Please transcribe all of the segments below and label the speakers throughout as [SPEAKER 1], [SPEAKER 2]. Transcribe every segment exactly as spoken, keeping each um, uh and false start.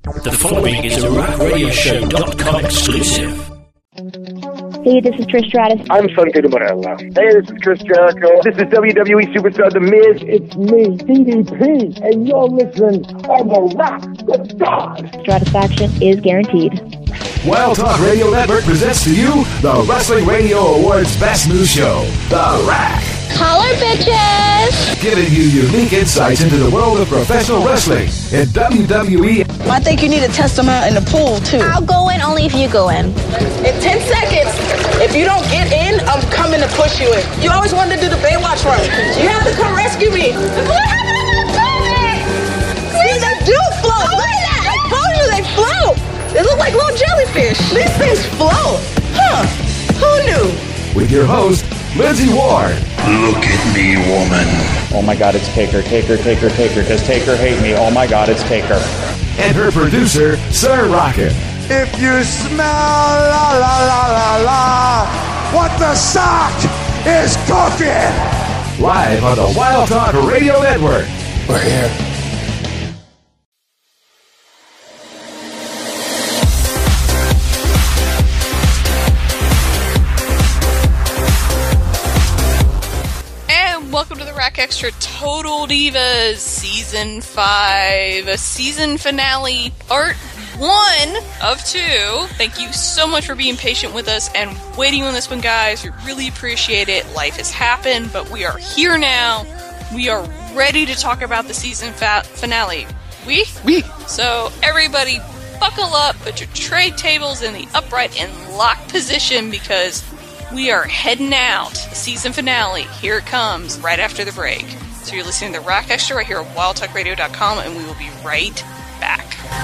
[SPEAKER 1] The following is a rock radio show dot com exclusive.
[SPEAKER 2] Hey, this is Trish Stratus.
[SPEAKER 3] I'm Santino Marella. Hey, this is Chris Jericho. This is W W E Superstar The Miz.
[SPEAKER 4] It's me, D D P, and you're listening on the Rock the God.
[SPEAKER 2] Stratisfaction is guaranteed.
[SPEAKER 5] Wild Talk Radio Network presents to you the Wrestling Radio Awards Best New Show, The Rack.
[SPEAKER 6] Holler, bitches!
[SPEAKER 5] Giving you unique insights into the world of professional wrestling in W W E.
[SPEAKER 7] I think you need to test them out in the pool, too.
[SPEAKER 6] I'll go in only if you go in.
[SPEAKER 7] In ten seconds, if you don't get in, I'm coming to push you in. You always wanted to do the Baywatch run. You have to come rescue me. What happened to my stomach? See, they do float. Look at that. I told you they float. They look like little jellyfish. These things float. Huh. Who knew?
[SPEAKER 5] With your host, Lindsay Ward.
[SPEAKER 8] Look at me, woman.
[SPEAKER 9] Oh my God, it's Taker, Taker, Taker, Taker. Does Taker hate me? Oh my God, it's Taker.
[SPEAKER 5] And her producer, Sir Rocket.
[SPEAKER 10] If you smell la la la la la, what the sock is cooking.
[SPEAKER 5] Live on the Wild Talk Radio Network.
[SPEAKER 10] We're here.
[SPEAKER 11] Welcome to the Rack Extra Total Divas Season five, a season finale, part one of two. Thank you so much for being patient with us and waiting on this one, guys. We really appreciate it. Life has happened, but we are here now. We are ready to talk about the season fa- finale. We?
[SPEAKER 3] We.
[SPEAKER 11] So, everybody, buckle up, put your tray tables in the upright and lock position because we are heading out. The season finale. Here it comes right after the break. So you're listening to Rack Extra right here at wild talk radio dot com, and we will be right back.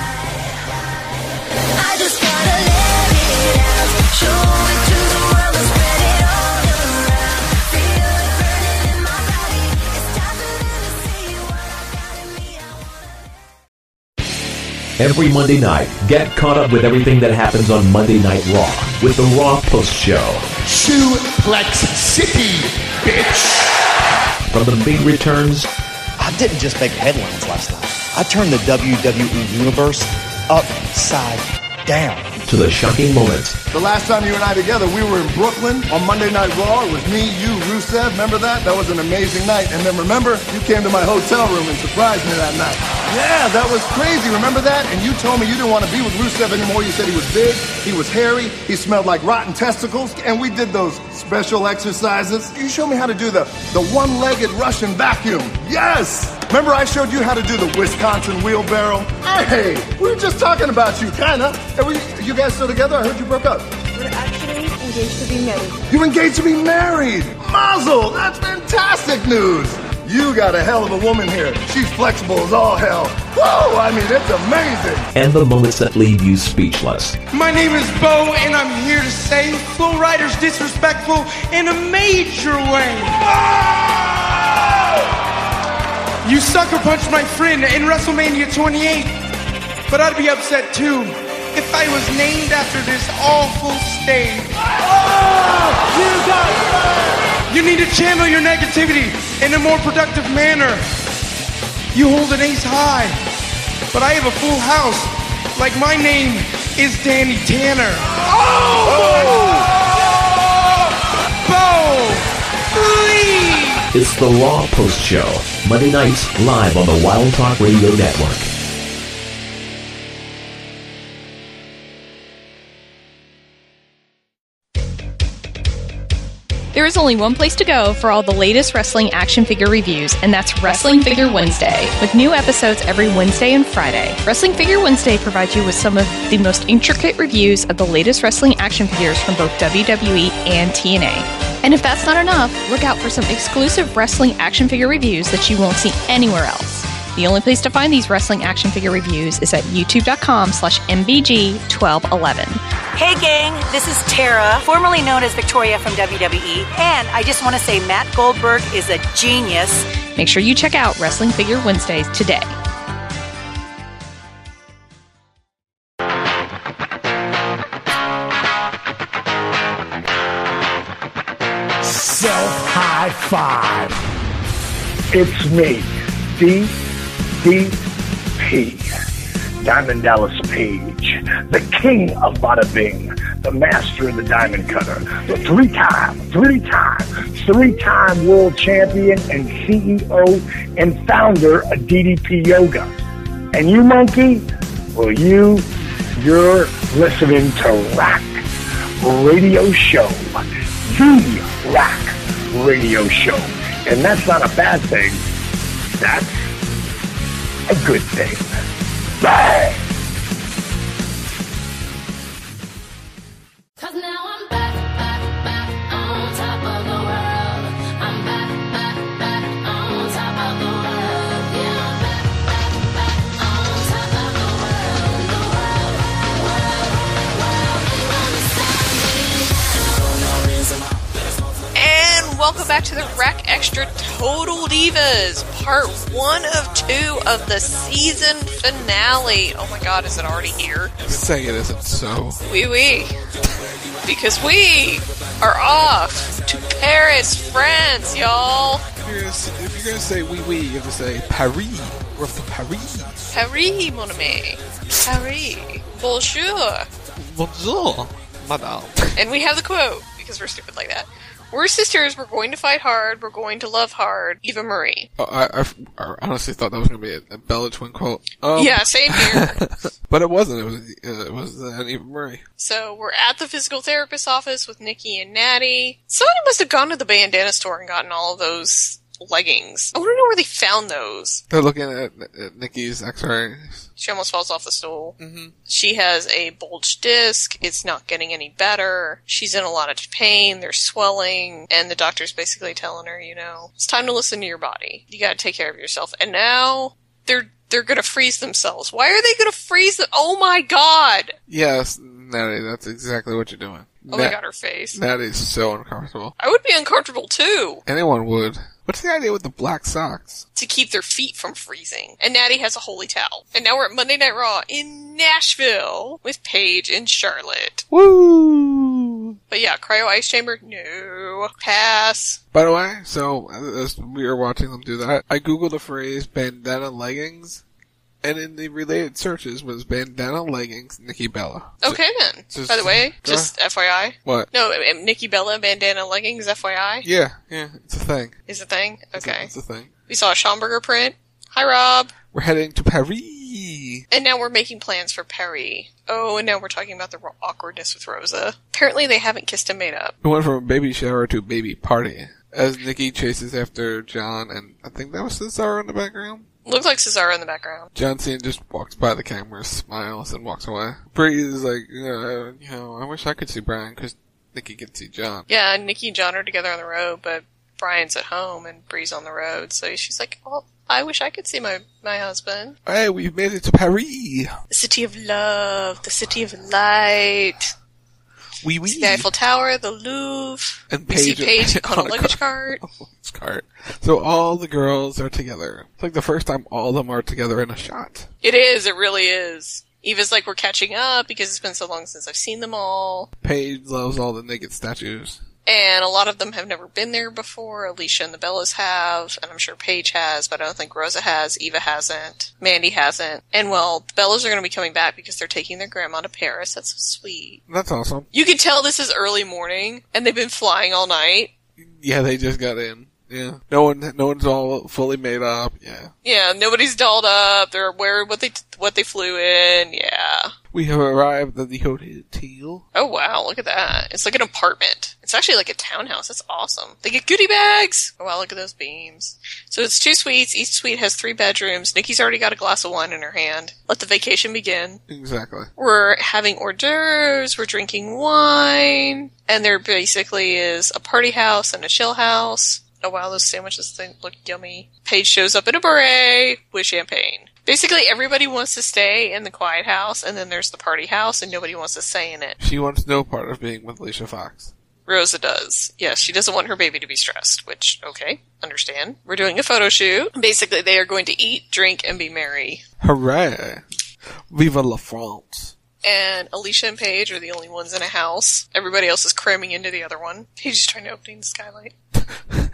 [SPEAKER 11] I just gotta let it out. Show it to the world and spread it all around. Feel it burning in my body. It's time for them to see what I got in me.
[SPEAKER 1] Every Monday night, get caught up with everything that happens on Monday Night Raw with the Raw Post Show.
[SPEAKER 10] Suplex City, bitch.
[SPEAKER 1] From the big returns.
[SPEAKER 12] I didn't just make headlines last night. I turned the W W E universe upside down.
[SPEAKER 1] To the shocking moments.
[SPEAKER 10] The last time you and I together, we were in Brooklyn on Monday Night Raw. It was me, you, Rusev. Remember that? That was an amazing night. And then remember, you came to my hotel room and surprised me that night. Yeah, that was crazy. Remember that? And you told me you didn't want to be with Rusev anymore. You said he was big, he was hairy, he smelled like rotten testicles. And we did those special exercises. You showed me how to do the, the one-legged Russian vacuum. Yes! Remember I showed you how to do the Wisconsin wheelbarrow? Hey, we were just talking about you, kinda. And we, you guys still together? I heard you broke up.
[SPEAKER 13] We're actually engaged to be married.
[SPEAKER 10] You're engaged to be married? Mazel! That's fantastic news! You got a hell of a woman here. She's flexible as all hell. Whoa! I mean, it's amazing!
[SPEAKER 1] And the moments that leave you speechless.
[SPEAKER 14] My name is Bo, and I'm here to say Flow Rider's disrespectful in a major way. Whoa! You sucker punched my friend in WrestleMania twenty-eight, but I'd be upset too if I was named after this awful stage. Oh, you got it! You need to channel your negativity in a more productive manner. You hold an ace high, but I have a full house, like my name is Danny Tanner. Oh! oh! Bo! Please!
[SPEAKER 1] It's the Raw Post Show, Monday nights live on the Wild Talk Radio Network.
[SPEAKER 11] There is only one place to go for all the latest wrestling action figure reviews, and that's Wrestling Figure Wednesday, with new episodes every Wednesday and Friday. Wrestling Figure Wednesday provides you with some of the most intricate reviews of the latest wrestling action figures from both W W E and T N A. And if that's not enough, look out for some exclusive wrestling action figure reviews that you won't see anywhere else. The only place to find these wrestling action figure reviews is at youtube.com slash mbg1211.
[SPEAKER 15] Hey gang, this is Tara, formerly known as Victoria from W W E, and I just want to say Matt Goldberg is a genius.
[SPEAKER 11] Make sure you check out Wrestling Figure Wednesdays today.
[SPEAKER 4] Self-high five. It's me, D D P.
[SPEAKER 3] Diamond Dallas Page, the king of bada bing, the master of the diamond cutter, the three-time, three-time, three-time world champion and C E O and founder of D D P Yoga. And you, monkey, well, you, you're listening to Rack Radio Show, the Rack Radio Show. And that's not a bad thing. That's a good thing. Bye!
[SPEAKER 16] Cause now I'm back, back, back on top of the world. I'm back, back, back on top of the world. Yeah, I'm back, back, back on top of the world. The world, world, world. Ain't gonna stop me.
[SPEAKER 11] And welcome back to the Rack Extra Total Divas, part one of two of the season finale. Oh my god, is it already here?
[SPEAKER 17] Say it isn't so.
[SPEAKER 11] Oui, oui. Because we are off to Paris, France, y'all.
[SPEAKER 17] If you're gonna, if you're gonna say oui, oui, you have to say Paris. We're off to Paris.
[SPEAKER 11] Paris, mon ami. Paris. Bonjour.
[SPEAKER 17] Bonjour, madame.
[SPEAKER 11] And we have the quote, because we're stupid like that. We're sisters, we're going to fight hard, we're going to love hard. Eva Marie.
[SPEAKER 17] Oh, I, I, I honestly thought that was going to be a, a Bella Twin quote. Um,
[SPEAKER 11] yeah, same here.
[SPEAKER 17] But it wasn't. It was uh, it was uh, Eva Marie.
[SPEAKER 11] So we're at the physical therapist's office with Nikki and Natty. Somebody must have gone to the bandana store and gotten all of those leggings. I want to know where they found those.
[SPEAKER 17] They're looking at, at Nikki's x-rays.
[SPEAKER 11] She almost falls off the stool.
[SPEAKER 17] Mm-hmm.
[SPEAKER 11] She has a bulged disc. It's not getting any better. She's in a lot of pain. There's swelling. And the doctor's basically telling her, you know, it's time to listen to your body. You gotta take care of yourself. And now they're they're gonna freeze themselves. Why are they gonna freeze them? Oh my god!
[SPEAKER 17] Yes, Natty, that's exactly what you're doing.
[SPEAKER 11] Oh
[SPEAKER 17] Nat-
[SPEAKER 11] my god, her face.
[SPEAKER 17] Natty's so uncomfortable.
[SPEAKER 11] I would be uncomfortable too.
[SPEAKER 17] Anyone would. What's the idea with the black socks?
[SPEAKER 11] To keep their feet from freezing. And Natty has a holy towel. And now we're at Monday Night Raw in Nashville with Paige and Charlotte.
[SPEAKER 17] Woo!
[SPEAKER 11] But yeah, Cryo Ice Chamber, no. Pass.
[SPEAKER 17] By the way, so as we were watching them do that, I googled the phrase bandana leggings, and in the related searches was bandana leggings Nikki Bella.
[SPEAKER 11] Okay then.
[SPEAKER 17] Just,
[SPEAKER 11] By the way, just F Y I.
[SPEAKER 17] What?
[SPEAKER 11] No, Nikki Bella bandana leggings, F Y I?
[SPEAKER 17] Yeah, yeah, it's a thing.
[SPEAKER 11] Is a thing? Okay.
[SPEAKER 17] It's a, it's a thing.
[SPEAKER 11] We saw a Schomburger print. Hi, Rob.
[SPEAKER 17] We're heading to Paris.
[SPEAKER 11] And now we're making plans for Paris. Oh, and now we're talking about the awkwardness with Rosa. Apparently they haven't kissed and made up.
[SPEAKER 17] We went from a baby shower to a baby party. As Nikki chases after John, and I think that was Cesaro in the background.
[SPEAKER 11] Looks like Cesaro in the background.
[SPEAKER 17] John Cena just walks by the camera, smiles, and walks away. Bree is like, uh, you know, I wish I could see Brian, because Nikki can see John.
[SPEAKER 11] Yeah, and Nikki and John are together on the road, but Brian's at home, and Bree's on the road, so she's like, oh, I wish I could see my, my husband.
[SPEAKER 17] Hey, we've made it to Paris!
[SPEAKER 11] The city of love, the city of light.
[SPEAKER 17] Oui, oui.
[SPEAKER 11] The Eiffel Tower, the Louvre.
[SPEAKER 17] And
[SPEAKER 11] we
[SPEAKER 17] Paige
[SPEAKER 11] see Paige on, on a luggage
[SPEAKER 17] car-
[SPEAKER 11] cart.
[SPEAKER 17] Oh, cart. So all the girls are together. It's like the first time all of them are together in a shot.
[SPEAKER 11] It is, it really is. Eva's like, we're catching up because it's been so long since I've seen them all.
[SPEAKER 17] Paige loves all the naked statues.
[SPEAKER 11] And a lot of them have never been there before. Alicia and the Bellas have, and I'm sure Paige has, but I don't think Rosa has. Eva hasn't. Mandy hasn't. And well, the Bellas are going to be coming back because they're taking their grandma to Paris. That's so sweet.
[SPEAKER 17] That's awesome.
[SPEAKER 11] You can tell this is early morning, and they've been flying all night.
[SPEAKER 17] Yeah, they just got in. Yeah. No one, no one's all fully made up. Yeah.
[SPEAKER 11] Yeah, nobody's dolled up. They're aware of what they, what they flew in. Yeah.
[SPEAKER 17] We have arrived at the hotel.
[SPEAKER 11] Oh wow, look at that. It's like an apartment. It's actually like a townhouse. That's awesome. They get goodie bags. Oh wow, look at those beams. So it's two suites. Each suite has three bedrooms. Nikki's already got a glass of wine in her hand. Let the vacation begin.
[SPEAKER 17] Exactly.
[SPEAKER 11] We're having hors d'oeuvres. We're drinking wine. And there basically is a party house and a chill house. Oh wow, those sandwiches they look yummy. Paige shows up in a beret with champagne. Basically, everybody wants to stay in the quiet house, and then there's the party house, and nobody wants to stay in it.
[SPEAKER 17] She wants no part of being with Alicia Fox.
[SPEAKER 11] Rosa does. Yes, she doesn't want her baby to be stressed, which, okay, understand. We're doing a photo shoot. Basically, they are going to eat, drink, and be merry.
[SPEAKER 17] Hooray! Viva la France!
[SPEAKER 11] And Alicia and Paige are the only ones in a house. Everybody else is cramming into the other one. Paige is trying to open the skylight.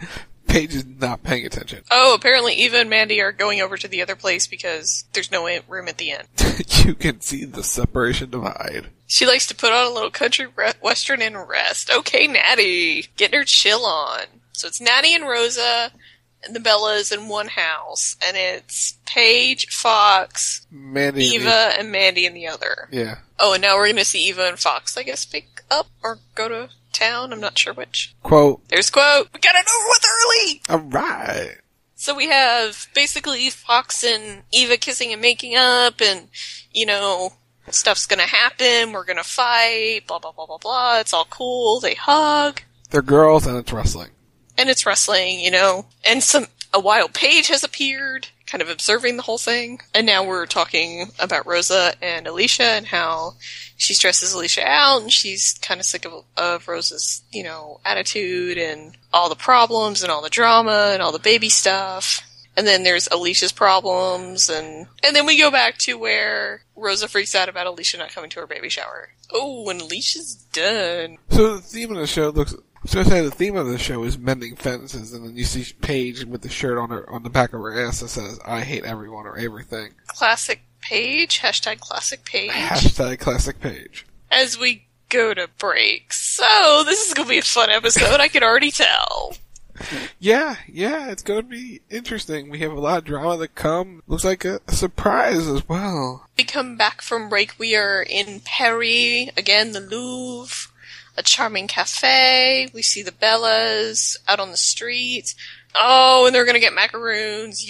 [SPEAKER 17] Paige is not paying attention.
[SPEAKER 11] Oh, apparently Eva and Mandy are going over to the other place because there's no room at the end.
[SPEAKER 17] You can see the separation divide.
[SPEAKER 11] She likes to put on a little country re- western and rest. Okay, Natty. Getting her chill on. So it's Natty and Rosa and the Bellas in one house. And it's Paige, Fox,
[SPEAKER 17] Mandy
[SPEAKER 11] Eva,
[SPEAKER 17] and,
[SPEAKER 11] and Mandy in the other.
[SPEAKER 17] Yeah.
[SPEAKER 11] Oh, and now we're going to see Eva and Fox, I guess, pick up or go to town. I'm not sure which.
[SPEAKER 17] Quote.
[SPEAKER 11] There's quote. We got it over with early!
[SPEAKER 17] Alright.
[SPEAKER 11] So we have basically Fox and Eva kissing and making up, and, you know, stuff's gonna happen, we're gonna fight, blah, blah, blah, blah, blah. It's all cool. They hug.
[SPEAKER 17] They're girls and it's wrestling.
[SPEAKER 11] And it's wrestling, you know. And some, a wild Paige has appeared, kind of observing the whole thing. And now we're talking about Rosa and Alicia and how she stresses Alicia out, and she's kind of sick of, of Rosa's, you know, attitude and all the problems and all the drama and all the baby stuff. And then there's Alicia's problems, and and then we go back to where Rosa freaks out about Alicia not coming to her baby shower. Oh, and Alicia's done.
[SPEAKER 17] So the theme of the show looks... So I say the theme of the show is mending fences, and then you see Paige with the shirt on her on the back of her ass that says, I hate everyone or everything.
[SPEAKER 11] Classic Paige. Hashtag classic Paige.
[SPEAKER 17] Hashtag classic Paige.
[SPEAKER 11] As we go to break. So, this is going to be a fun episode, I can already tell.
[SPEAKER 17] Yeah, yeah, it's going to be interesting. We have a lot of drama to come. Looks like a, a surprise as well.
[SPEAKER 11] We come back from break. We are in Paris. Again, the Louvre. A charming cafe. We see the Bellas out on the street. Oh, and they're gonna get macaroons.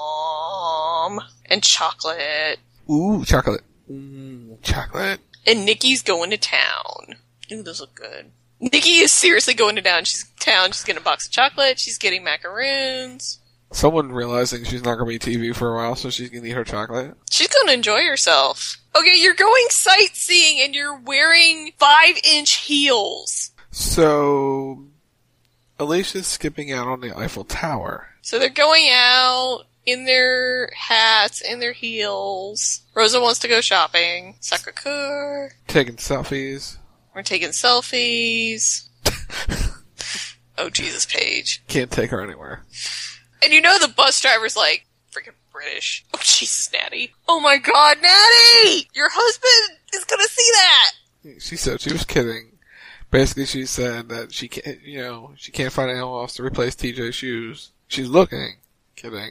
[SPEAKER 11] Yum. And chocolate.
[SPEAKER 17] Ooh, chocolate. Ooh, chocolate.
[SPEAKER 11] And Nikki's going to town. Ooh, those look good. Nikki is seriously going to town. She's town. She's getting a box of chocolate. She's getting macaroons.
[SPEAKER 17] Someone realizing she's not going to be T V for a while, so she's going to eat her chocolate.
[SPEAKER 11] She's going to enjoy herself. Okay, you're going sightseeing and you're wearing five-inch heels.
[SPEAKER 17] So, Alicia's skipping out on the Eiffel Tower.
[SPEAKER 11] So they're going out in their hats, in their heels. Rosa wants to go shopping. Sacre-Cœur.
[SPEAKER 17] Taking selfies.
[SPEAKER 11] We're taking selfies. Oh, Jesus, Paige.
[SPEAKER 17] Can't take her anywhere.
[SPEAKER 11] And you know the bus driver's like, freaking British. Oh, Jesus, Natty. Oh my God, Natty! Your husband is gonna see that!
[SPEAKER 17] She said she was kidding. Basically, she said that she can't, you know, she can't find anyone else to replace T J's shoes. She's looking. Kidding.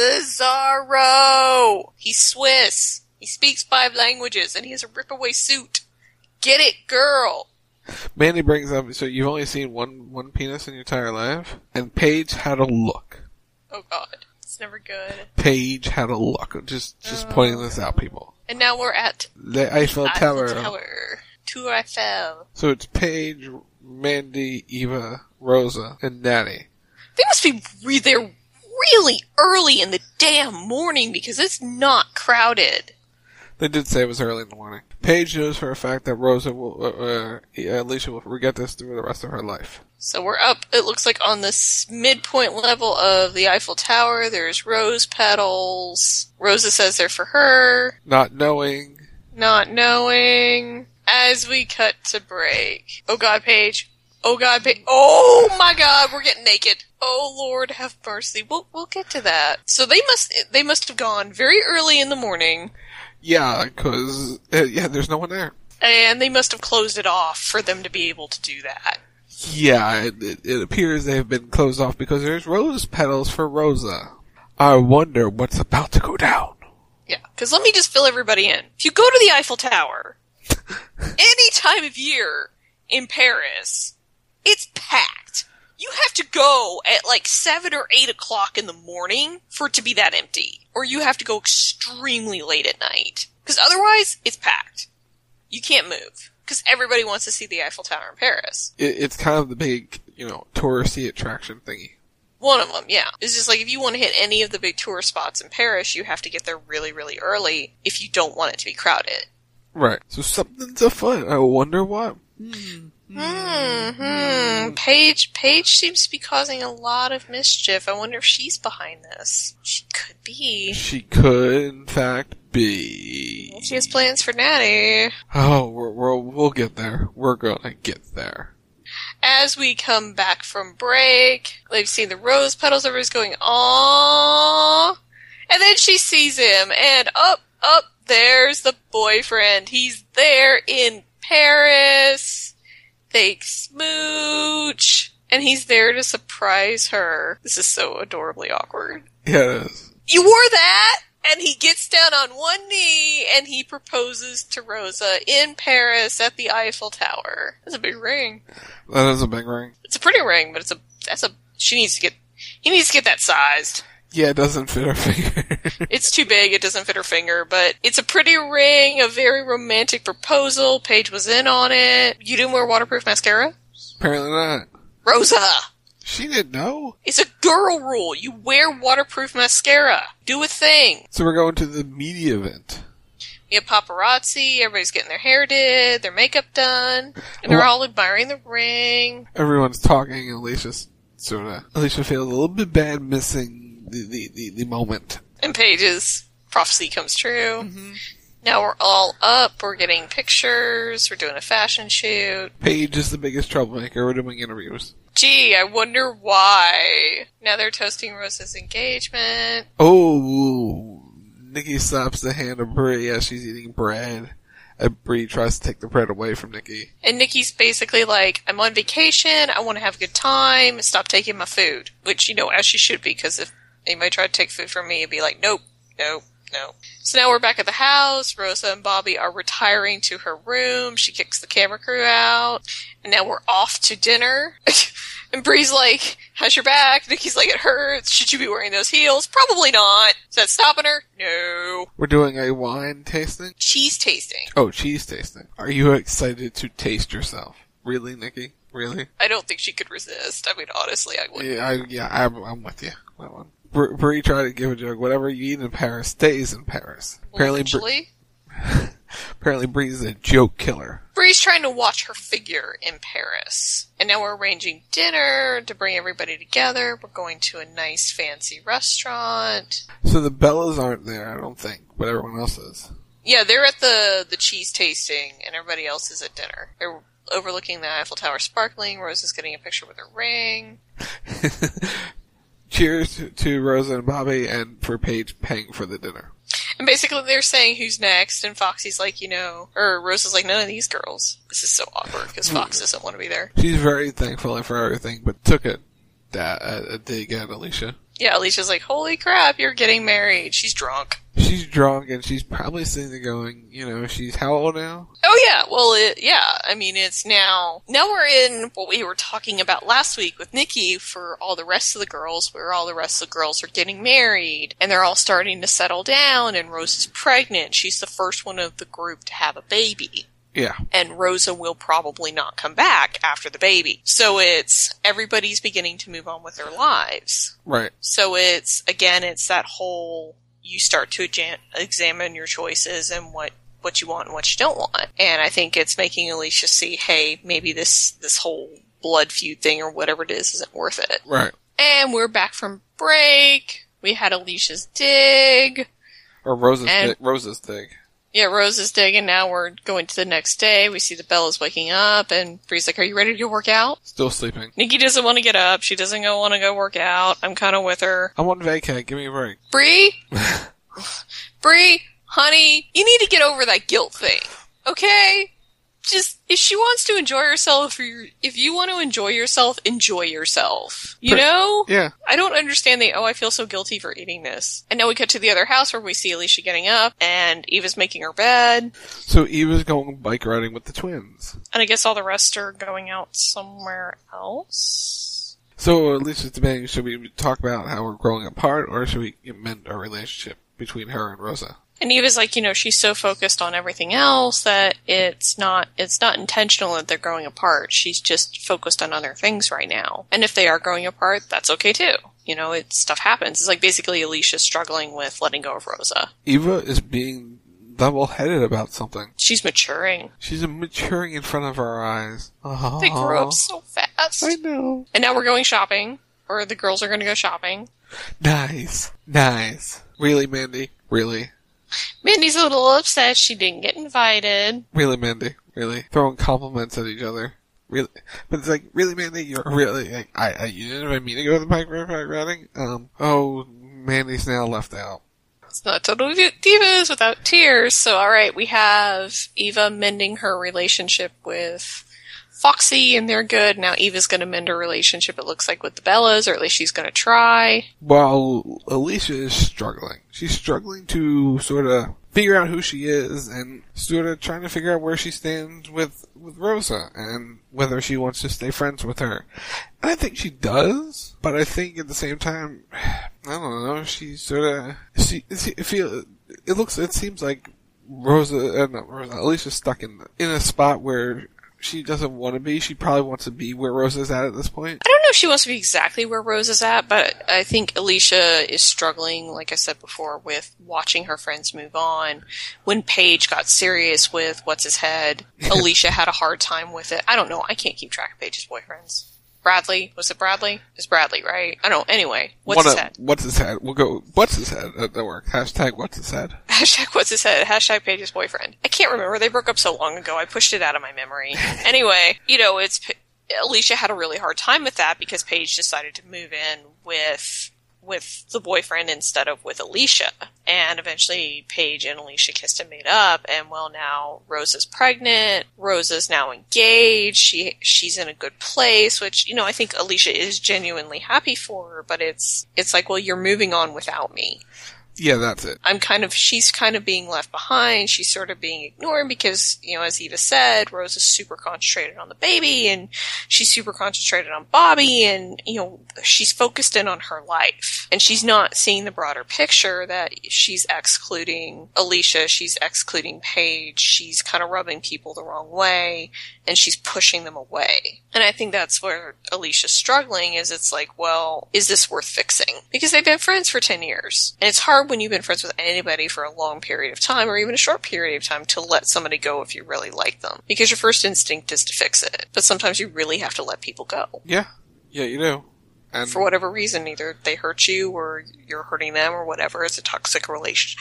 [SPEAKER 11] Cesaro! He's Swiss. He speaks five languages, and he has a rip-away suit. Get it, girl!
[SPEAKER 17] Mandy brings up, so you've only seen one, one penis in your entire life? And Paige had a look.
[SPEAKER 11] Oh God, it's never good.
[SPEAKER 17] Paige had a look. Just, just oh. pointing this out, people.
[SPEAKER 11] And now we're at
[SPEAKER 17] the Eiffel Tower.
[SPEAKER 11] Eiffel Tower. Tour Eiffel.
[SPEAKER 17] So it's Paige, Mandy, Eva, Rosa, and Natty.
[SPEAKER 11] They must be re- there really early in the damn morning because it's not crowded.
[SPEAKER 17] They did say it was early in the morning. Paige knows for a fact that Rosa will, uh, uh, Alicia will forget this through the rest of her life.
[SPEAKER 11] So we're up, it looks like, on this midpoint level of the Eiffel Tower. There's rose petals. Rosa says they're for her.
[SPEAKER 17] Not knowing.
[SPEAKER 11] Not knowing. As we cut to break. Oh God, Paige. Oh God, Paige. Oh my God, we're getting naked. Oh Lord, have mercy. We'll, we'll get to that. So they must, they must have gone very early in the morning.
[SPEAKER 17] Yeah, because, uh, yeah, there's no one there.
[SPEAKER 11] And they must have closed it off for them to be able to do that.
[SPEAKER 17] Yeah, it, it, it appears they've been closed off because there's rose petals for Rosa. I wonder what's about to go down.
[SPEAKER 11] Yeah, because let me just fill everybody in. If you go to the Eiffel Tower, any time of year in Paris, it's packed. You have to go at like seven or eight o'clock in the morning for it to be that empty. Or you have to go extremely late at night. Because otherwise, it's packed. You can't move. Because everybody wants to see the Eiffel Tower in Paris.
[SPEAKER 17] It, it's kind of the big, you know, touristy attraction thingy.
[SPEAKER 11] One of them, yeah. It's just like if you want to hit any of the big tourist spots in Paris, you have to get there really, really early if you don't want it to be crowded.
[SPEAKER 17] Right. So something's afoot. I wonder what.
[SPEAKER 11] Hmm. Hmm. Paige, Paige seems to be causing a lot of mischief. I wonder if she's behind this. She could be.
[SPEAKER 17] She could, in fact, be.
[SPEAKER 11] She has plans for Natty.
[SPEAKER 17] Oh, we're, we're, we'll get there. We're gonna get there.
[SPEAKER 11] as we come back from break, they've seen the rose petals, everybody's going, aww. And then she sees him, and up, up, there's the boyfriend. He's there in Paris. They smooch. And he's there to surprise her. This is so adorably awkward.
[SPEAKER 17] Yeah, it is.
[SPEAKER 11] You wore that? And he gets down on one knee and he proposes to Rosa in Paris at the Eiffel Tower. That's a big ring.
[SPEAKER 17] That is a big ring.
[SPEAKER 11] It's a pretty ring, but it's a, that's a, she needs to get, he needs to get that sized.
[SPEAKER 17] Yeah, it doesn't fit her finger.
[SPEAKER 11] It's too big, it doesn't fit her finger, but it's a pretty ring, a very romantic proposal. Paige was in on it. You didn't wear waterproof mascara?
[SPEAKER 17] Apparently not.
[SPEAKER 11] Rosa!
[SPEAKER 17] She didn't know.
[SPEAKER 11] It's a girl rule. You wear waterproof mascara. Do a thing.
[SPEAKER 17] So we're going to the media event.
[SPEAKER 11] We have paparazzi, everybody's getting their hair did, their makeup done, and they're all admiring the ring.
[SPEAKER 17] Everyone's talking, and Alicia's sort of, Alicia feels a little bit bad missing the, the, the, the moment.
[SPEAKER 11] And Paige's prophecy comes true.
[SPEAKER 17] Mm-hmm.
[SPEAKER 11] Now we're all up, we're getting pictures, we're doing a fashion shoot.
[SPEAKER 17] Paige is the biggest troublemaker, we're doing interviews.
[SPEAKER 11] Gee, I wonder why. Now they're toasting Rosa's engagement.
[SPEAKER 17] Oh, Nikki slaps the hand of Brie as she's eating bread. And Brie tries to take the bread away from Nikki.
[SPEAKER 11] And Nikki's basically like, I'm on vacation, I want to have a good time, stop taking my food. Which, you know, as she should be, because if anybody tried to take food from me, it'd be like, nope, nope, nope. So now we're back at the house, Rosa and Bobby are retiring to her room, she kicks the camera crew out, and now we're off to dinner. And Bree's like, how's your back? Nikki's like, it hurts. Should you be wearing those heels? Probably not. Is that stopping her? No.
[SPEAKER 17] We're doing a wine tasting?
[SPEAKER 11] Cheese tasting.
[SPEAKER 17] Oh, cheese tasting. Are you excited to taste yourself? Really, Nikki? Really?
[SPEAKER 11] I don't think she could resist. I mean, honestly, I wouldn't.
[SPEAKER 17] Yeah, I, yeah I'm, I'm with you. That one. Br- Bree tried to give a joke. Whatever you eat in Paris stays in Paris.
[SPEAKER 11] Well, eventually.
[SPEAKER 17] Br- Apparently Bree's a joke killer.
[SPEAKER 11] Bree's trying to watch her figure in Paris. And now we're arranging dinner to bring everybody together. We're going to a nice fancy restaurant.
[SPEAKER 17] So the Bellas aren't there, I don't think, but everyone else is.
[SPEAKER 11] Yeah, they're at the, the cheese tasting, and everybody else is at dinner. They're overlooking the Eiffel Tower sparkling. Rose is getting a picture with her ring.
[SPEAKER 17] Cheers to, to Rosa and Bobby, and for Paige paying for the dinner.
[SPEAKER 11] And basically they're saying who's next, and Foxy's like, you know, or Rose is like, none of these girls. This is so awkward, because Fox doesn't want to be there.
[SPEAKER 17] She's very thankful for everything, but took a, a, a dig at Alicia.
[SPEAKER 11] Yeah, Alicia's like, holy crap, you're getting married. She's drunk.
[SPEAKER 17] She's drunk, and she's probably sitting there going, you know, she's how old now?
[SPEAKER 11] Oh yeah, well, it, yeah, I mean, it's now, now we're in what we were talking about last week with Nikki for all the rest of the girls, where all the rest of the girls are getting married, and they're all starting to settle down, and Rose is pregnant. She's the first one of the group to have a baby.
[SPEAKER 17] Yeah.
[SPEAKER 11] And Rosa will probably not come back after the baby. So it's, everybody's beginning to move on with their lives.
[SPEAKER 17] Right.
[SPEAKER 11] So it's, again, it's that whole, you start to exa- examine your choices and what, what you want and what you don't want. And I think it's making Alicia see, hey, maybe this, this whole blood feud thing or whatever it is isn't worth it.
[SPEAKER 17] Right.
[SPEAKER 11] And we're back from break. We had Alicia's dig.
[SPEAKER 17] Or Rosa's,
[SPEAKER 11] and-
[SPEAKER 17] dig, Rosa's dig.
[SPEAKER 11] Yeah, Rose is digging. Now we're going to the next day. We see the Bellas waking up, and Bree's like, are you ready to go work out?
[SPEAKER 17] Still sleeping.
[SPEAKER 11] Nikki doesn't want to get up. She doesn't go want to go work out. I'm kind of with her.
[SPEAKER 17] I want vacay. Give me a break.
[SPEAKER 11] Bree? Bree, honey, you need to get over that guilt thing. Okay? Just, if she wants to enjoy herself, or you're, if you want to enjoy yourself, enjoy yourself. You know?
[SPEAKER 17] Yeah.
[SPEAKER 11] I don't understand the, oh, I feel so guilty for eating this. And now we cut to the other house where we see Alicia getting up, and Eva's making her bed.
[SPEAKER 17] So Eva's going bike riding with the twins.
[SPEAKER 11] And I guess all the rest are going out somewhere else.
[SPEAKER 17] So Alicia's debating, should we talk about how we're growing apart, or should we mend our relationship between her and Rosa?
[SPEAKER 11] And Eva's like, you know, she's so focused on everything else that it's not, it's not intentional that they're growing apart. She's just focused on other things right now. And if they are growing apart, that's okay too. You know, it, stuff happens. It's like basically Alicia struggling with letting go of Rosa.
[SPEAKER 17] Eva is being double-headed about something.
[SPEAKER 11] She's maturing.
[SPEAKER 17] She's maturing in front of our eyes. Oh.
[SPEAKER 11] They grow up so fast.
[SPEAKER 17] I know.
[SPEAKER 11] And now we're going shopping. Or the girls are going to go shopping.
[SPEAKER 17] Nice. Nice. Really, Mandy? Really?
[SPEAKER 11] Mandy's a little upset she didn't get invited.
[SPEAKER 17] Really, Mandy? Really? Throwing compliments at each other. really, but it's like, really, Mandy, you're really, like, I, I, you didn't invite me to go to the bike riding? Um, oh, Mandy's now left out.
[SPEAKER 11] It's not Total Divas without tears. So, alright, we have Eva mending her relationship with Foxy, and they're good. Now Eva's gonna mend her relationship, it looks like, with the Bellas, or at least she's gonna try.
[SPEAKER 17] While Alicia is struggling. She's struggling to sort of figure out who she is, and sort of trying to figure out where she stands with, with Rosa, and whether she wants to stay friends with her. And I think she does, but I think at the same time, I don't know, she sort of, she, she feel, it looks, it seems like Rosa, uh, not Rosa, Alicia's stuck in, in a spot where she doesn't want to be. She probably wants to be where Rosa's at at this point.
[SPEAKER 11] I don't know if she wants to be exactly where Rosa's at, but I think Alicia is struggling, like I said before, with watching her friends move on. When Paige got serious with What's-His-Head, Alicia had a hard time with it. I don't know. I can't keep track of Paige's boyfriends. Bradley? Was it Bradley? It's Bradley, right? I don't know. Anyway, what's
[SPEAKER 17] One
[SPEAKER 11] his
[SPEAKER 17] of,
[SPEAKER 11] head?
[SPEAKER 17] What's his head? We'll go, what's his head? That, that work. Hashtag what's his head.
[SPEAKER 11] Hashtag what's his head? Hashtag Paige's boyfriend. I can't remember. They broke up so long ago. I pushed it out of my memory. Anyway, you know, it's, Alicia had a really hard time with that because Paige decided to move in with, with the boyfriend instead of with Alicia. And eventually Paige and Alicia kissed and made up, and well, now Rosa's pregnant, Rosa's now engaged, she she's in a good place, which, you know, I think Alicia is genuinely happy for her, but it's it's like, well, you're moving on without me.
[SPEAKER 17] Yeah, that's it.
[SPEAKER 11] I'm kind of, she's kind of being left behind. She's sort of being ignored because, you know, as Eva said, Rose is super concentrated on the baby, and she's super concentrated on Bobby, and, you know, she's focused in on her life. And she's not seeing the broader picture that she's excluding Alicia, she's excluding Paige, she's kind of rubbing people the wrong way, and she's pushing them away. And I think that's where Alicia's struggling, is it's like, well, is this worth fixing? Because they've been friends for ten years. And it's hard when you've been friends with anybody for a long period of time, or even a short period of time, to let somebody go if you really like them. Because your first instinct is to fix it. But sometimes you really have to let people go.
[SPEAKER 17] Yeah. Yeah, you do. And
[SPEAKER 11] for whatever reason, either they hurt you, or you're hurting them, or whatever. It's a toxic relationship.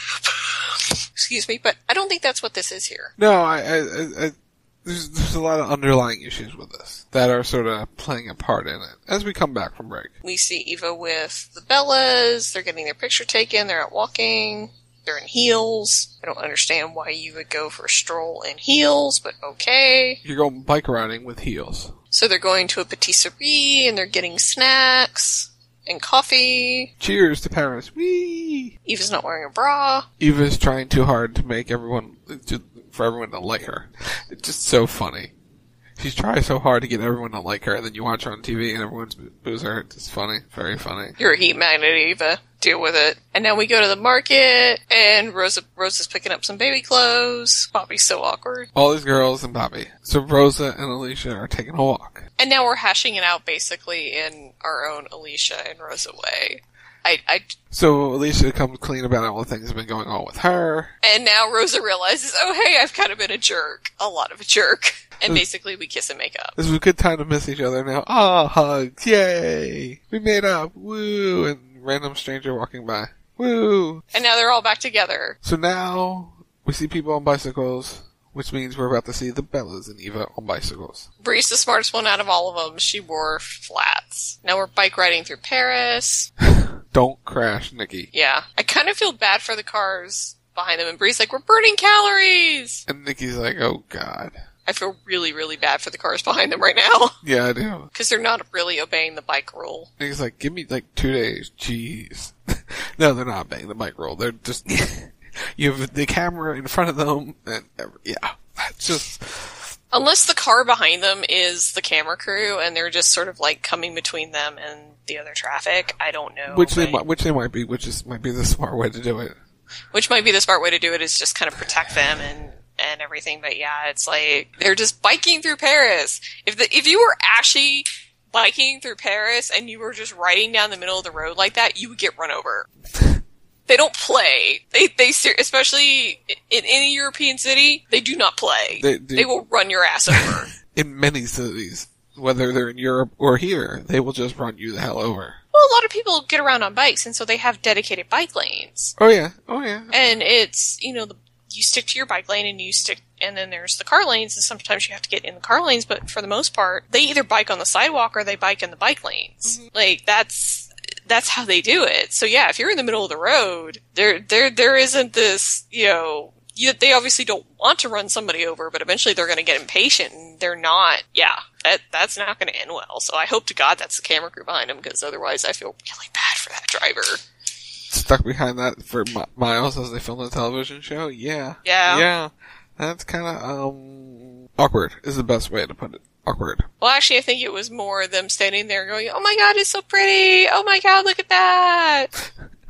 [SPEAKER 11] Excuse me, but I don't think that's what this is here.
[SPEAKER 17] No, I, I, I, I there's, there's a lot of underlying issues with this that are sort of playing a part in it. As we come back from break,
[SPEAKER 11] we see Eva with the Bellas. They're getting their picture taken. They're out walking. They're in heels. I don't understand why you would go for a stroll in heels, but okay.
[SPEAKER 17] You're going bike riding with heels.
[SPEAKER 11] So they're going to a patisserie, and they're getting snacks and coffee.
[SPEAKER 17] Cheers to Paris. Whee!
[SPEAKER 11] Eva's not wearing a bra.
[SPEAKER 17] Eva's trying too hard to make everyone, to, for everyone to like her. It's just so funny. She's trying so hard to get everyone to like her, and then you watch her on T V and everyone's boos her. It's funny. Very funny.
[SPEAKER 11] You're a heat magnet, Eva. Deal with it. And now we go to the market, and Rosa Rosa's picking up some baby clothes. Bobby's so awkward.
[SPEAKER 17] All these girls and Bobby. So Rosa and Alicia are taking a walk.
[SPEAKER 11] And now we're hashing it out basically in our own Alicia and Rosa way. I, I,
[SPEAKER 17] so Alicia comes clean about all the things that have been going on with her.
[SPEAKER 11] And now Rosa realizes, oh hey, I've kind of been a jerk. A lot of a jerk. And basically we kiss and make up.
[SPEAKER 17] This was a good time to miss each other now. Ah, oh, hugs. Yay. We made up. Woo. And random stranger walking by. Woo.
[SPEAKER 11] And now they're all back together.
[SPEAKER 17] So now we see people on bicycles, which means we're about to see the Bellas and Eva on bicycles.
[SPEAKER 11] Bree's the smartest one out of all of them. She wore flats. Now we're bike riding through Paris.
[SPEAKER 17] Don't crash, Nikki.
[SPEAKER 11] Yeah. I kind of feel bad for the cars behind them, and Bree's like, we're burning calories!
[SPEAKER 17] And Nikki's like, oh god.
[SPEAKER 11] I feel really, really bad for the cars behind them right now.
[SPEAKER 17] Yeah, I do.
[SPEAKER 11] Because they're not really obeying the bike rule.
[SPEAKER 17] Nikki's like, give me like two days. Jeez. No, they're not obeying the bike rule. They're just, you have the camera in front of them, and every, yeah, that's just...
[SPEAKER 11] Unless the car behind them is the camera crew, and they're just sort of like coming between them and the other traffic. I don't know.
[SPEAKER 17] Which they might, which they might be, which is might be the smart way to do it.
[SPEAKER 11] Which might be the smart way to do it, is just kind of protect them and and everything. But yeah, it's like they're just biking through Paris. If the if you were actually biking through Paris and you were just riding down the middle of the road like that, you would get run over. They don't play. They, they, especially in any European city, they do not play. They, they, they will run your ass over.
[SPEAKER 17] In many cities, whether they're in Europe or here, they will just run you the hell over.
[SPEAKER 11] Well, a lot of people get around on bikes, and so they have dedicated bike lanes.
[SPEAKER 17] Oh yeah, oh yeah.
[SPEAKER 11] And it's, you know, the, you stick to your bike lane, and you stick, and then there's the car lanes, and sometimes you have to get in the car lanes, but for the most part, they either bike on the sidewalk or they bike in the bike lanes. Mm-hmm. Like, that's, that's how they do it. So yeah, if you're in the middle of the road, there, there, there isn't this, you know, you, they obviously don't want to run somebody over, but eventually they're going to get impatient, and they're not, yeah, that, that's not going to end well. So I hope to God that's the camera crew behind them, because otherwise I feel really bad for that driver.
[SPEAKER 17] Stuck behind that for mi- miles as they film the television show? Yeah.
[SPEAKER 11] Yeah.
[SPEAKER 17] Yeah. That's kind of, um, awkward is the best way to put it. Awkward.
[SPEAKER 11] Well, actually, I think it was more them standing there going, oh my God, it's so pretty! Oh my God, look at that!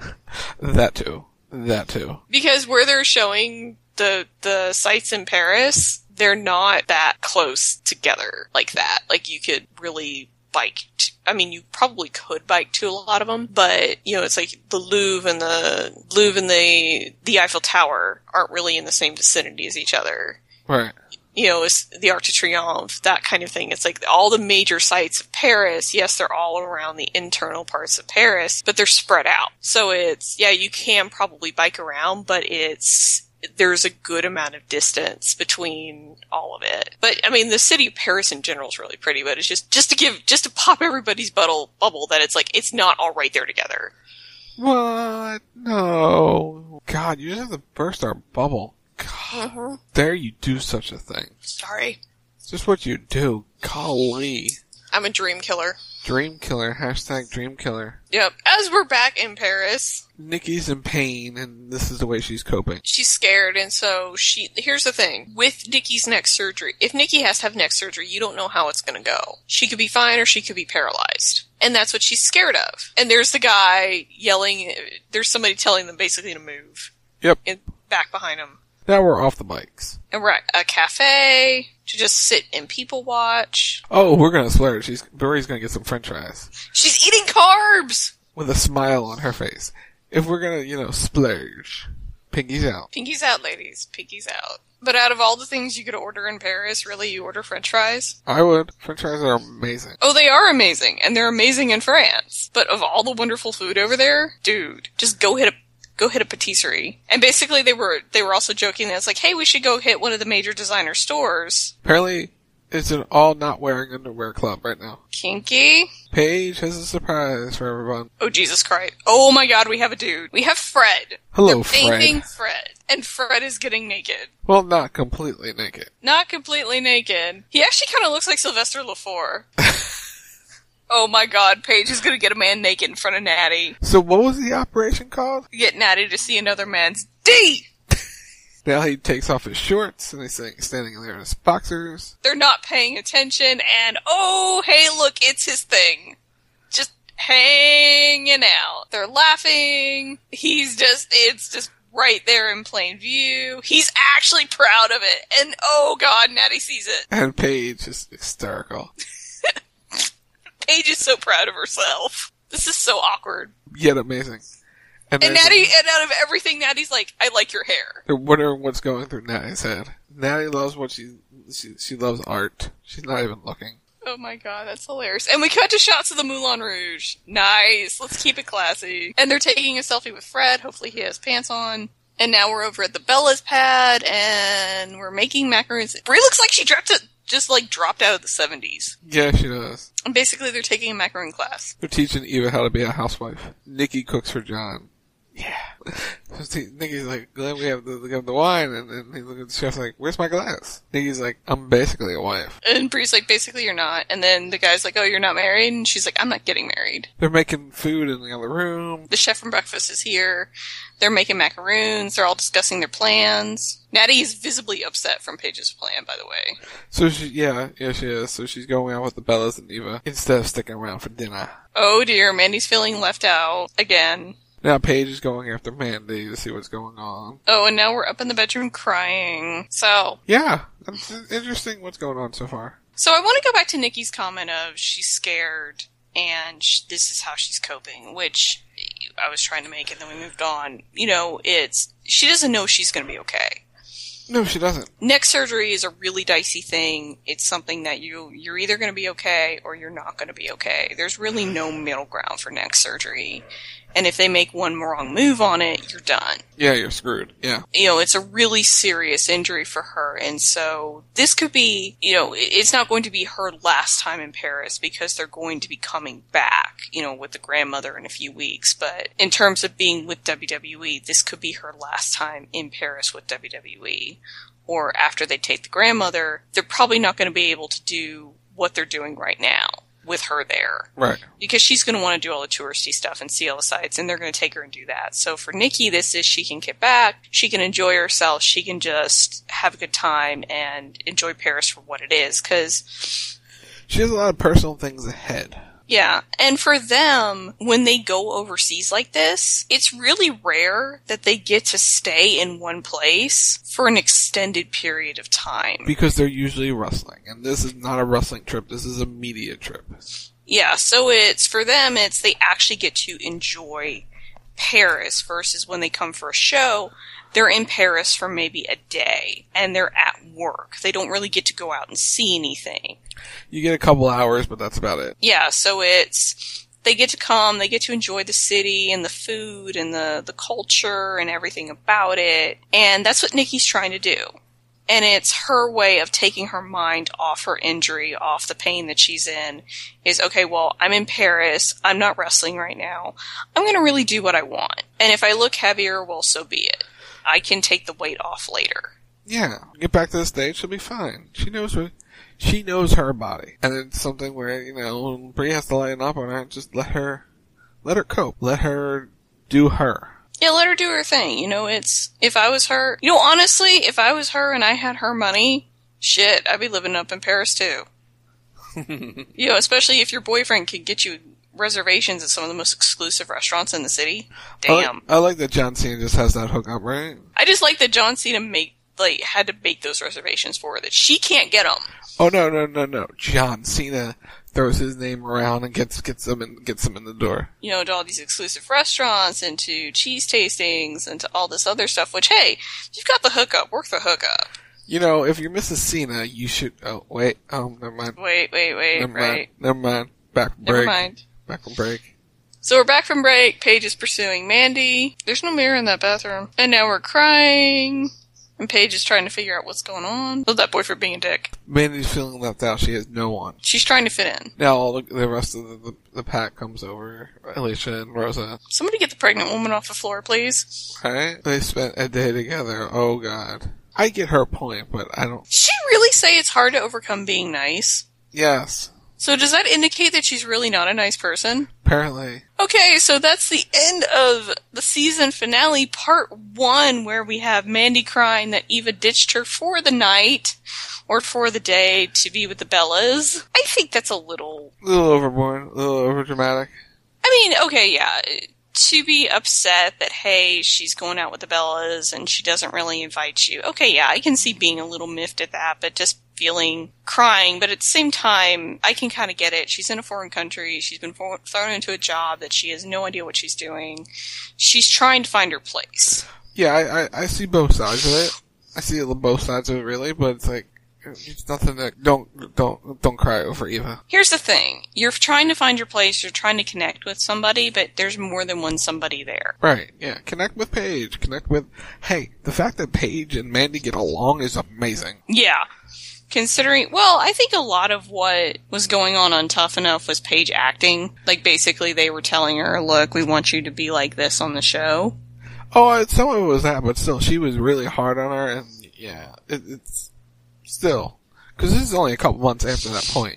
[SPEAKER 17] That too. That too.
[SPEAKER 11] Because where they're showing the, the sites in Paris, they're not that close together like that. Like, you could really bike to, I mean, you probably could bike to a lot of them, but, you know, it's like the Louvre and the, Louvre and the, the Eiffel Tower aren't really in the same vicinity as each other.
[SPEAKER 17] Right.
[SPEAKER 11] You know, it's the Arc de Triomphe, that kind of thing. It's like all the major sites of Paris, yes, they're all around the internal parts of Paris, but they're spread out. So it's, yeah, you can probably bike around, but it's, there's a good amount of distance between all of it. But, I mean, the city of Paris in general is really pretty, but it's just, just to give, just to pop everybody's bubble, bubble that it's like, it's not all right there together.
[SPEAKER 17] What? No. God, you just have to burst our bubble. God, mm-hmm. Dare you do such a thing?
[SPEAKER 11] Sorry.
[SPEAKER 17] It's just what you do. Golly.
[SPEAKER 11] I'm a dream killer.
[SPEAKER 17] Dream killer. Hashtag dream killer.
[SPEAKER 11] Yep. As we're back in Paris,
[SPEAKER 17] Nikki's in pain, and this is the way she's coping.
[SPEAKER 11] She's scared, and so she... Here's the thing. With Nikki's neck surgery, if Nikki has to have neck surgery, you don't know how it's going to go. She could be fine, or she could be paralyzed. And that's what she's scared of. And there's the guy yelling... There's somebody telling them basically to move.
[SPEAKER 17] Yep.
[SPEAKER 11] In, back behind him.
[SPEAKER 17] Now we're off the bikes.
[SPEAKER 11] And we're at a cafe to just sit and people watch.
[SPEAKER 17] Oh, we're gonna splurge. She's, Barry's gonna get some french fries.
[SPEAKER 11] She's eating carbs!
[SPEAKER 17] With a smile on her face. If we're gonna, you know, splurge. Pinky's out.
[SPEAKER 11] Pinky's out, ladies. Pinky's out. But out of all the things you could order in Paris, really, you order french fries?
[SPEAKER 17] I would. French fries are amazing.
[SPEAKER 11] Oh, they are amazing. And they're amazing in France. But of all the wonderful food over there, dude, just go hit a Go hit a patisserie. And basically they were they were also joking that it's like, hey, we should go hit one of the major designer stores.
[SPEAKER 17] Apparently, it's an all not wearing underwear club right now.
[SPEAKER 11] Kinky.
[SPEAKER 17] Paige has a surprise for everyone.
[SPEAKER 11] Oh, Jesus Christ. Oh my God, we have a dude. We have Fred.
[SPEAKER 17] Hello,
[SPEAKER 11] They're
[SPEAKER 17] Fred.
[SPEAKER 11] Bathing Fred. And Fred is getting naked.
[SPEAKER 17] Well, not completely naked.
[SPEAKER 11] Not completely naked. He actually kind of looks like Sylvester Lefort. Oh my God, Paige is gonna get a man naked in front of Natty.
[SPEAKER 17] So what was the operation called?
[SPEAKER 11] Get Natty to see another man's D!
[SPEAKER 17] Now he takes off his shorts and he's standing there in his boxers.
[SPEAKER 11] They're not paying attention and, oh, hey look, it's his thing. Just hanging out. They're laughing. He's just, it's just right there in plain view. He's actually proud of it. And oh God, Natty sees it.
[SPEAKER 17] And Paige is hysterical.
[SPEAKER 11] Paige is so proud of herself. This is so awkward.
[SPEAKER 17] Yet amazing.
[SPEAKER 11] And, and Natty, and out of everything, Natty's like, I like your hair.
[SPEAKER 17] They're wondering what's going through Natty's head. Natty loves what she, she, she loves art. She's not even looking.
[SPEAKER 11] Oh my God, that's hilarious. And we cut to shots of the Moulin Rouge. Nice. Let's keep it classy. And they're taking a selfie with Fred. Hopefully he has pants on. And now we're over at the Bella's pad, and we're making macaroons. Brie looks like she dropped it. Just, like, dropped out of the seventies.
[SPEAKER 17] Yeah, she does.
[SPEAKER 11] And basically, they're taking a macaroon class.
[SPEAKER 17] They're teaching Eva how to be a housewife. Nikki cooks for John. Yeah. So Nikki's like, Glenn, we have the, we have the wine, and then he looks at the chef's like, where's my glass? Nikki's like, I'm basically a wife.
[SPEAKER 11] And Bree's like, basically you're not. And then the guy's like, oh, you're not married? And she's like, I'm not getting married.
[SPEAKER 17] They're making food in the other room.
[SPEAKER 11] The chef from breakfast is here. They're making macaroons. They're all discussing their plans. Natty is visibly upset from Paige's plan, by the way.
[SPEAKER 17] So she, yeah, yeah, she is. So she's going out with the Bellas and Eva instead of sticking around for dinner.
[SPEAKER 11] Oh dear, Mandy's feeling left out again.
[SPEAKER 17] Now Paige is going after Mandy to see what's going on.
[SPEAKER 11] Oh, and now we're up in the bedroom crying. So.
[SPEAKER 17] Yeah, it's interesting what's going on so far.
[SPEAKER 11] So I want to go back to Nikki's comment of she's scared and sh- this is how she's coping, which I was trying to make and then we moved on. You know, it's, she doesn't know she's going to be okay.
[SPEAKER 17] No, she doesn't.
[SPEAKER 11] Neck surgery is a really dicey thing. It's something that you, you're either going to be okay or you're not going to be okay. There's really no middle ground for neck surgery. And if they make one wrong move on it, you're done.
[SPEAKER 17] Yeah, you're screwed. Yeah.
[SPEAKER 11] You know, it's a really serious injury for her. And so this could be, you know, it's not going to be her last time in Paris because they're going to be coming back, you know, with the grandmother in a few weeks. But in terms of being with W W E, this could be her last time in Paris with W W E. Or after they take the grandmother, they're probably not going to be able to do what they're doing right now with her there.
[SPEAKER 17] Right.
[SPEAKER 11] Because she's going to want to do all the touristy stuff and see all the sights, and they're going to take her and do that. So for Nikki, this is she can get back, she can enjoy herself, she can just have a good time and enjoy Paris for what it is, because
[SPEAKER 17] she has a lot of personal things ahead.
[SPEAKER 11] Yeah, and for them, when they go overseas like this, it's really rare that they get to stay in one place for an extended period of time.
[SPEAKER 17] Because they're usually wrestling, and this is not a wrestling trip, this is a media trip.
[SPEAKER 11] Yeah, so it's, for them, it's they actually get to enjoy Paris versus when they come for a show, they're in Paris for maybe a day, and they're at work. They don't really get to go out and see anything.
[SPEAKER 17] You get a couple hours, but that's about it.
[SPEAKER 11] Yeah, so it's, they get to come, they get to enjoy the city and the food and the, the culture and everything about it, and that's what Nikki's trying to do. And it's her way of taking her mind off her injury, off the pain that she's in, is, okay, well, I'm in Paris, I'm not wrestling right now, I'm gonna really do what I want. And if I look heavier, well, so be it. I can take the weight off later.
[SPEAKER 17] Yeah, get back to the stage, she'll be fine. She knows what, she knows her body. And it's something where, you know, when Brie has to lighten up on her, just let her, let her cope. Let her do her.
[SPEAKER 11] Yeah, let her do her thing. You know, it's, if I was her, you know, honestly, if I was her and I had her money, shit, I'd be living up in Paris too. You know, especially if your boyfriend could get you reservations at some of the most exclusive restaurants in the city. Damn.
[SPEAKER 17] I like, I like that John Cena just has that hookup, right?
[SPEAKER 11] I just like that John Cena make, like, had to make those reservations for her, that she can't get them.
[SPEAKER 17] Oh, no, no, no, no. John Cena throws his name around and gets, gets them in, gets them in the door.
[SPEAKER 11] You know, to all these exclusive restaurants and to cheese tastings and to all this other stuff, which, hey, you've got the hookup, work the hookup.
[SPEAKER 17] You know, if you're Missus Cena, you should, oh, wait, oh, never mind.
[SPEAKER 11] Wait, wait, wait,
[SPEAKER 17] never
[SPEAKER 11] right.
[SPEAKER 17] Mind, never mind. Back from break.
[SPEAKER 11] Never mind.
[SPEAKER 17] Back from break.
[SPEAKER 11] So we're back from break. Paige is pursuing Mandy. There's no mirror in that bathroom. And now we're crying. And Paige is trying to figure out what's going on. Love that boyfriend being a dick.
[SPEAKER 17] Mandy's feeling left out. She has no one.
[SPEAKER 11] She's trying to fit in.
[SPEAKER 17] Now all the, the rest of the, the, the pack comes over. Alicia and Rosa.
[SPEAKER 11] Somebody get the pregnant woman off the floor, please.
[SPEAKER 17] Right? They spent a day together. Oh, God. I get her point, but I don't...
[SPEAKER 11] Did she really say it's hard to overcome being nice?
[SPEAKER 17] Yes.
[SPEAKER 11] So does that indicate that she's really not a nice person?
[SPEAKER 17] Apparently.
[SPEAKER 11] Okay, so that's the end of the season finale, part one, where we have Mandy crying that Eva ditched her for the night, or for the day, to be with the Bellas. I think that's a little...
[SPEAKER 17] A little overboard, a little overdramatic.
[SPEAKER 11] I mean, okay, yeah, to be upset that, hey, she's going out with the Bellas and she doesn't really invite you. Okay, yeah, I can see being a little miffed at that, but just feeling, crying, but at the same time, I can kind of get it. She's in a foreign country, she's been for- thrown into a job that she has no idea what she's doing. She's trying to find her place.
[SPEAKER 17] Yeah, I, I, I see both sides of it. I see both sides of it, really, but it's like, it's nothing that, don't, don't, don't cry over Eva.
[SPEAKER 11] Here's the thing. You're trying to find your place, you're trying to connect with somebody, but there's more than one somebody there.
[SPEAKER 17] Right, yeah. Connect with Paige. Connect with, hey, the fact that Paige and Mandy get along is amazing.
[SPEAKER 11] Yeah. Considering, well, I think a lot of what was going on on Tough Enough was Paige acting. Like, basically they were telling her, look, we want you to be like this on the show.
[SPEAKER 17] Oh, some of it was that, but still, she was really hard on her, and yeah, it, it's still, because this is only a couple months after that point.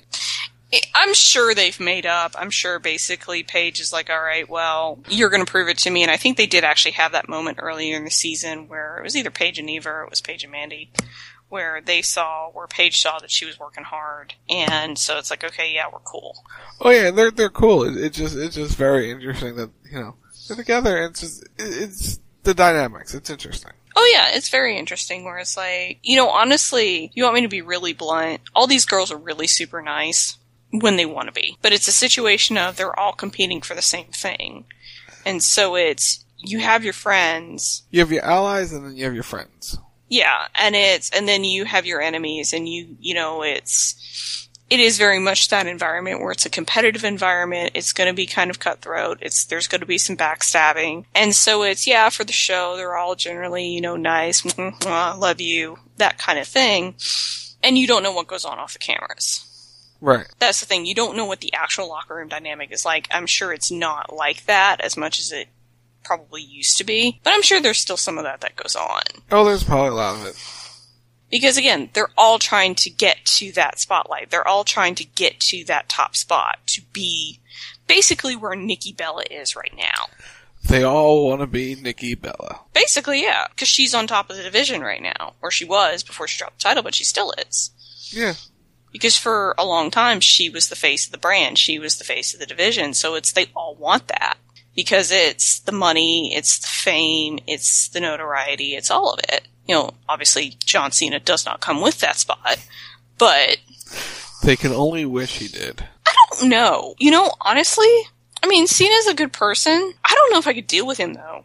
[SPEAKER 11] I'm sure they've made up. I'm sure basically Paige is like, all right, well, you're going to prove it to me. And I think they did actually have that moment earlier in the season where it was either Paige and Eva or it was Paige and Mandy, where they saw, where Paige saw that she was working hard. And so it's like, okay, yeah, we're cool.
[SPEAKER 17] Oh yeah, they're, they're cool. It, it just, it's just very interesting that, you know, they're together and it's just, it, it's the dynamics. It's interesting.
[SPEAKER 11] Oh yeah, it's very interesting where it's like, you know, honestly, you want me to be really blunt, all these girls are really super nice when they want to be. But it's a situation of they're all competing for the same thing. And so it's, you have your friends.
[SPEAKER 17] You have your allies and then you have your friends.
[SPEAKER 11] Yeah, and it's, and then you have your enemies and you, you know, it's, it is very much that environment where it's a competitive environment. It's going to be kind of cutthroat. It's there's going to be some backstabbing. And so it's, yeah, for the show, they're all generally, you know, nice, love you, that kind of thing. And you don't know what goes on off the cameras.
[SPEAKER 17] Right.
[SPEAKER 11] That's the thing. You don't know what the actual locker room dynamic is like. I'm sure it's not like that as much as it probably used to be. But I'm sure there's still some of that that goes on.
[SPEAKER 17] Oh, there's probably a lot of it.
[SPEAKER 11] Because, again, they're all trying to get to that spotlight. They're all trying to get to that top spot, to be basically where Nikki Bella is right now.
[SPEAKER 17] They all want to be Nikki Bella.
[SPEAKER 11] Basically, yeah. Because she's on top of the division right now. Or she was before she dropped the title, but she still is.
[SPEAKER 17] Yeah.
[SPEAKER 11] Because for a long time, she was the face of the brand. She was the face of the division. So it's they all want that. Because it's the money, it's the fame, it's the notoriety, it's all of it. You know, obviously, John Cena does not come with that spot. But
[SPEAKER 17] they can only wish he did.
[SPEAKER 11] I don't know. You know, honestly, I mean, Cena's a good person. I don't know if I could deal with him, though.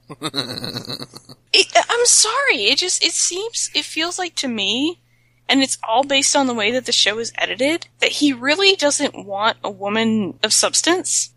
[SPEAKER 11] it, I'm sorry. It just, it seems, it feels like to me, and it's all based on the way that the show is edited, that he really doesn't want a woman of substance.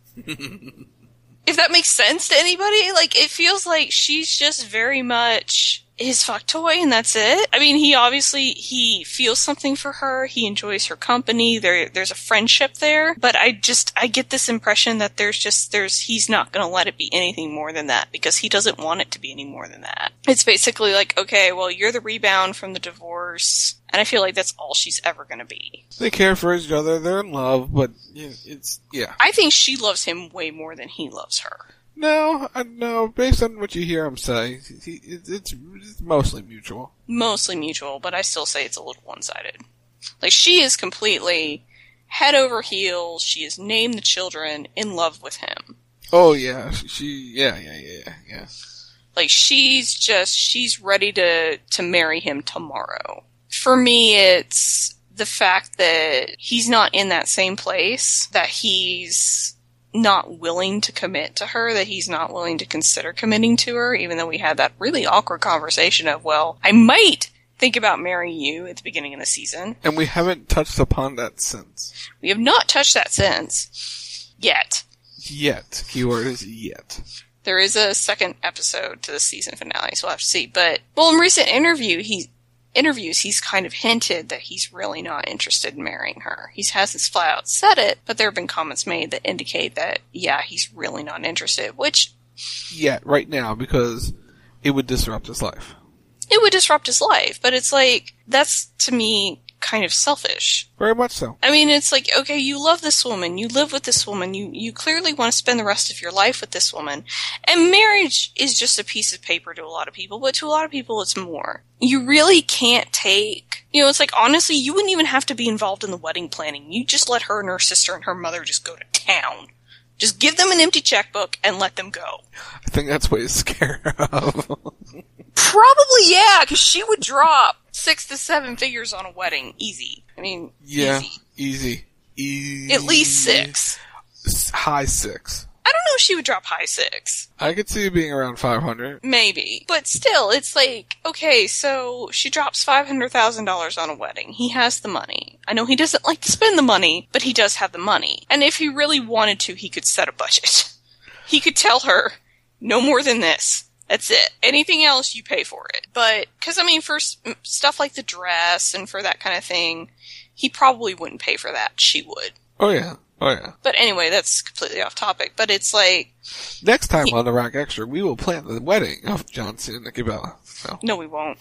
[SPEAKER 11] If that makes sense to anybody, like, it feels like she's just very much his fuck toy, and that's it. I mean, he obviously, he feels something for her, he enjoys her company, there, there's a friendship there, but I just, I get this impression that there's just, there's, he's not gonna let it be anything more than that, because he doesn't want it to be any more than that. It's basically like, okay, well, you're the rebound from the divorce, and I feel like that's all she's ever gonna be.
[SPEAKER 17] They care for each other, they're in love, but yeah, it's, yeah.
[SPEAKER 11] I think she loves him way more than he loves her.
[SPEAKER 17] No, uh, no. Based on what you hear him say, he, it's, it's mostly mutual.
[SPEAKER 11] Mostly mutual, but I still say it's a little one-sided. Like, she is completely head over heels. She has named the children in love with him.
[SPEAKER 17] Oh yeah, she. Yeah, yeah, yeah, yeah.
[SPEAKER 11] Like, she's just she's ready to to marry him tomorrow. For me, it's the fact that he's not in that same place, that he's not willing to commit to her, that he's not willing to consider committing to her, even though we had that really awkward conversation of, well, I might think about marrying you at the beginning of the season.
[SPEAKER 17] And we haven't touched upon that since.
[SPEAKER 11] We have not touched that since. Yet.
[SPEAKER 17] Yet. Keyword is yet.
[SPEAKER 11] There is a second episode to the season finale, so we'll have to see. But, well, in recent interview, he interviews, he's kind of hinted that he's really not interested in marrying her. He hasn't flat out said it, but there have been comments made that indicate that, yeah, he's really not interested, which...
[SPEAKER 17] Yeah, right now, because it would disrupt his life.
[SPEAKER 11] It would disrupt his life, but it's like, that's, to me, kind of selfish.
[SPEAKER 17] Very much so.
[SPEAKER 11] I mean, it's like, okay, you love this woman, you live with this woman, you, you clearly want to spend the rest of your life with this woman, and marriage is just a piece of paper to a lot of people, but to a lot of people it's more. You really can't take, you know, it's like, honestly, you wouldn't even have to be involved in the wedding planning. You just let her and her sister and her mother just go to town. Just give them an empty checkbook and let them go.
[SPEAKER 17] I think that's what he's scared of.
[SPEAKER 11] Probably, yeah, because she would drop six to seven figures on a wedding. Easy. I mean,
[SPEAKER 17] yeah,
[SPEAKER 11] easy.
[SPEAKER 17] Easy. Easy.
[SPEAKER 11] At least six.
[SPEAKER 17] High six.
[SPEAKER 11] I don't know if she would drop high six.
[SPEAKER 17] I could see it being around five hundred.
[SPEAKER 11] Maybe. But still, it's like, okay, so she drops five hundred thousand dollars on a wedding. He has the money. I know he doesn't like to spend the money, but he does have the money. And if he really wanted to, he could set a budget. He could tell her, no more than this. That's it. Anything else, you pay for it. But, because, I mean, for st- stuff like the dress and for that kind of thing, he probably wouldn't pay for that. She would.
[SPEAKER 17] Oh, yeah. Oh, yeah.
[SPEAKER 11] But anyway, that's completely off topic. But it's like...
[SPEAKER 17] Next time
[SPEAKER 11] he,
[SPEAKER 17] on The Rock Extra, we will plan the wedding of John Cena and Nikki Bella. So.
[SPEAKER 11] No, we won't.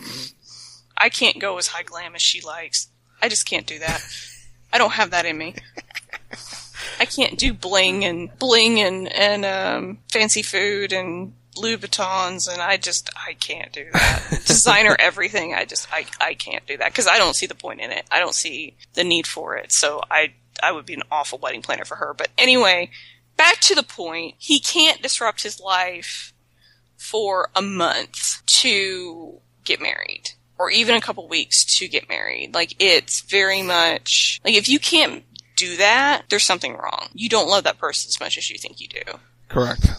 [SPEAKER 11] I can't go as high glam as she likes. I just can't do that. I don't have that in me. I can't do bling and bling and, and um, fancy food and Louis Vuittons, and I just, I can't do that. Designer everything, I just, I, I can't do that, because I don't see the point in it. I don't see the need for it, so I, I would be an awful wedding planner for her. But anyway, back to the point, he can't disrupt his life for a month to get married, or even a couple weeks to get married. Like, it's very much, like, if you can't do that, there's something wrong. You don't love that person as much as you think you do.
[SPEAKER 17] Correct.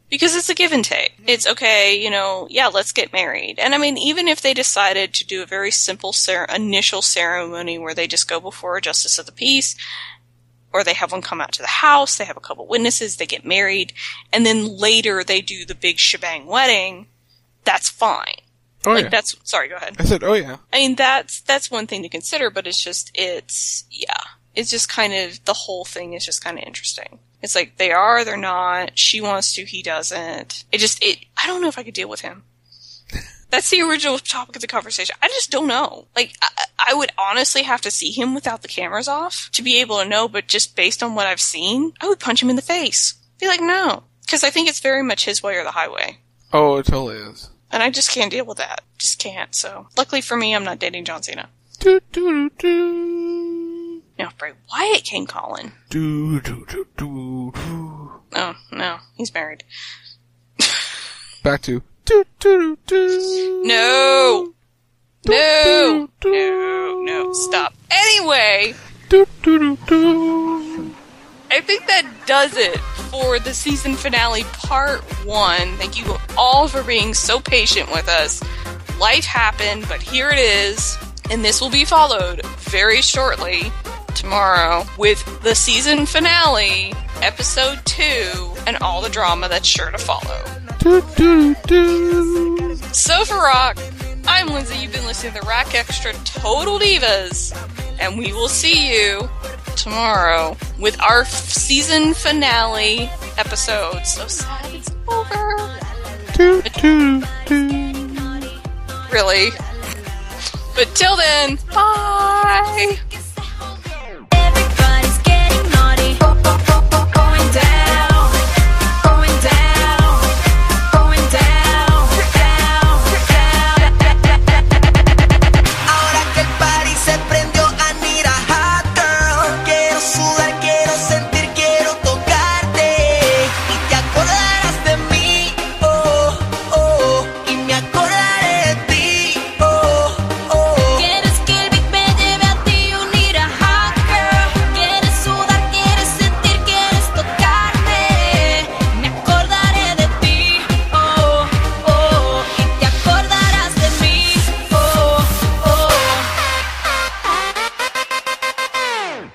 [SPEAKER 11] Because it's a give and take. It's okay, you know, yeah, let's get married. And I mean, even if they decided to do a very simple cer- initial ceremony where they just go before a justice of the peace, or they have one come out to the house, they have a couple witnesses, they get married, and then later they do the big shebang wedding, that's fine.
[SPEAKER 17] Oh,
[SPEAKER 11] like
[SPEAKER 17] yeah.
[SPEAKER 11] that's sorry, go ahead.
[SPEAKER 17] I said, oh yeah.
[SPEAKER 11] I mean, that's that's one thing to consider, but it's just it's yeah, it's just kind of the whole thing is just kind of interesting. It's like they are, they're not. She wants to, he doesn't. It just it. I don't know if I could deal with him. That's the original topic of the conversation. I just don't know. Like I, I would honestly have to see him without the cameras off to be able to know. But just based on what I've seen, I would punch him in the face. Be like, no, because I think it's very much his way or the highway.
[SPEAKER 17] Oh, it totally is.
[SPEAKER 11] And I just can't deal with that. Just can't. So, luckily for me, I'm not dating John Cena.
[SPEAKER 17] Do, do, do, do.
[SPEAKER 11] Now, Bray Wyatt came calling.
[SPEAKER 17] Do, do, do, do, do.
[SPEAKER 11] Oh, no. He's married.
[SPEAKER 17] Back to... Do, do, do, do.
[SPEAKER 11] No!
[SPEAKER 17] Do,
[SPEAKER 11] No!
[SPEAKER 17] do, do.
[SPEAKER 11] No, no, stop. Anyway!
[SPEAKER 17] Do, do, do, do.
[SPEAKER 11] I think that does it for the season finale part one. Thank you all for being so patient with us. Life happened, but here it is. And this will be followed very shortly tomorrow with the season finale, episode two, and all the drama that's sure to follow.
[SPEAKER 17] Do, do, do.
[SPEAKER 11] So for Rock, I'm Lindsay. You've been listening to the Rack Extra Total Divas. And we will see you tomorrow with our f- season finale episode. So sad it's over.
[SPEAKER 17] Do, do, do.
[SPEAKER 11] Really. But till then, bye!